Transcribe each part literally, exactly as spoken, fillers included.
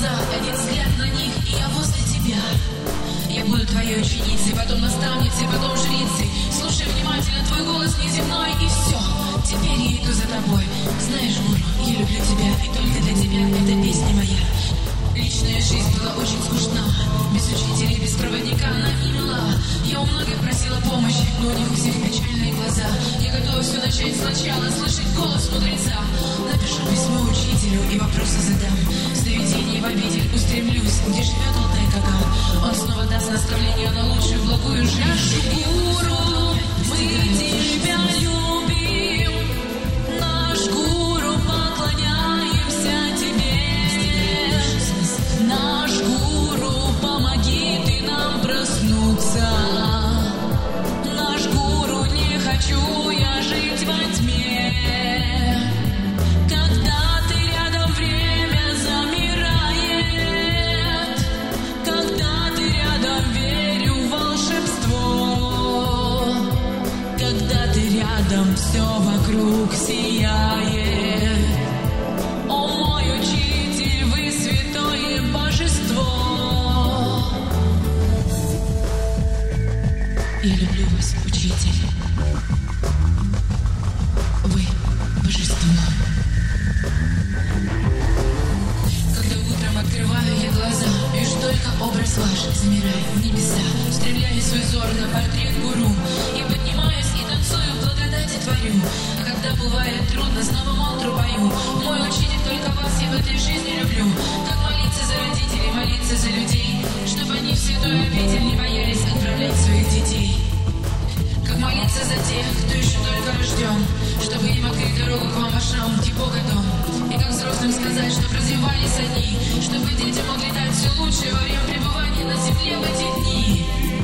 глаза, один взгляд на них, и я возле тебя. Я буду твоей ученицей, потом наставницей, потом жрицей. Слушай внимательно, твой голос неземной, и все. Теперь я иду за тобой. Знаешь, Гуру, я люблю тебя, и только для тебя эта песня моя. Личная жизнь была очень скучна. Без учителя, без проводника она не мила. Я у многих просила помощи, но у них у всех печальные глаза. Я готова все начать сначала, слышать голос мудреца. Напишу письмо учителю и вопросы задам. С наведений в обитель устремлюсь, где живет Алтай Каган. Он снова даст наставление на лучшую благую жизнь. Наш Гуру, мы тебя любим. Наш Гуру, поклоняемся тебе. Наш Гуру, помоги ты нам проснуться. Наш Гуру, не хочу я жить во тьме. Когда ты рядом, время замирает. Когда ты рядом, верю в волшебство. Когда ты рядом, все вокруг сияет. О, мой учитель, вы святое божество. Я люблю вас, учитель. Вы божество. Когда утром открываю я глаза, вижу только образ ваш, замирая в небеса. Устремляю свой взор на портрет Гуру. Я поднимаюсь и танцую, благодати творю. А когда бывает трудно, снова мантру пою. Мой учитель, только вас я в этой жизни люблю. Как молиться за родителей, молиться за людей, чтобы они в святую обитель не боялись отправлять своих детей. Как молиться за тех, кто еще только рожден, чтобы им открыть дорогу к вам в ашрам, где Бога дом. И как взрослым сказать, чтобы развивались они, чтобы дети могли дать все лучшее во время пребывания на земле в эти дни.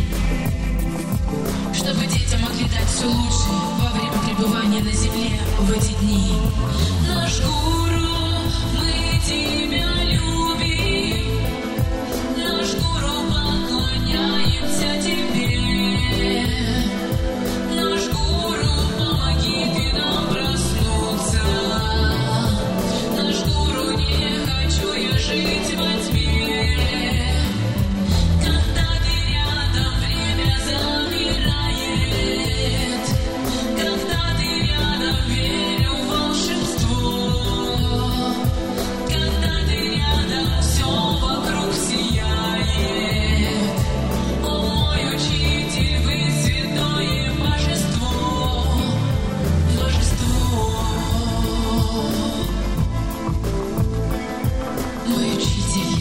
Чтобы дети могли дать все лучшее во время пребывания на земле в эти дни. Наш Гуру, мы тебя любим. Наш Гуру, поклоняемся тебе. Наш Гуру, помоги ты нам проснуться. Наш Гуру, не хочу я жить во тьме. Когда ты рядом, время замирает. Когда ты рядом, верю в волшебство. Когда ты рядом, все вокруг сияет. О, мой учитель, вы святое божество. Божество. Мой учитель.